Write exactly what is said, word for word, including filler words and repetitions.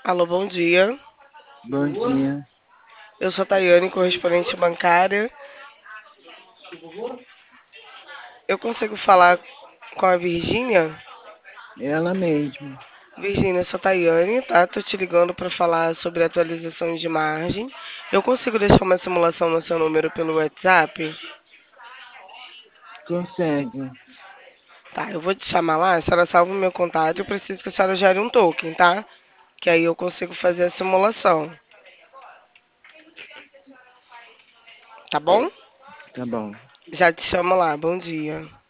Alô, bom dia. Bom dia. Eu sou a Tayane, correspondente bancária. Eu consigo falar com a Virgínia? Ela mesma. Virgínia, eu sou a Tayane, tá? Tô te ligando para falar sobre atualizações de margem. Eu consigo deixar uma simulação no seu número pelo WhatsApp? Consegue. Tá, eu vou te chamar lá, a senhora salva o meu contato. Eu preciso que a senhora gere um token, tá? Que aí eu consigo fazer a simulação. Tá bom? Tá bom. Já te chamo lá. Bom dia.